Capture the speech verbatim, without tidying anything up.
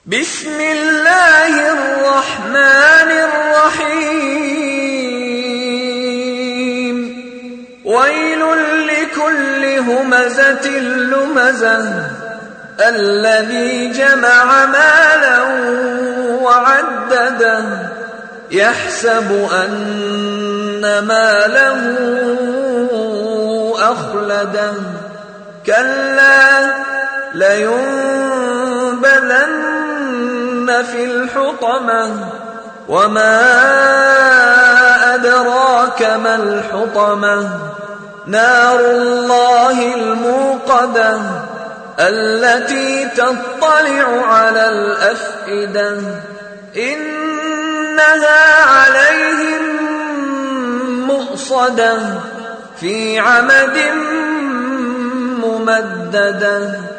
بسم الله الرحمن الرحيم ويل لكل همزة لمزة الذي جمع مالا وعدده يحسب أن ماله أخلده كلا لينبذن في الحطمة وما أدراك ما الحطمة نار الله الموقدة التي تطلع على الأفئدة إنها عليهم مؤصدة في عمد ممددة.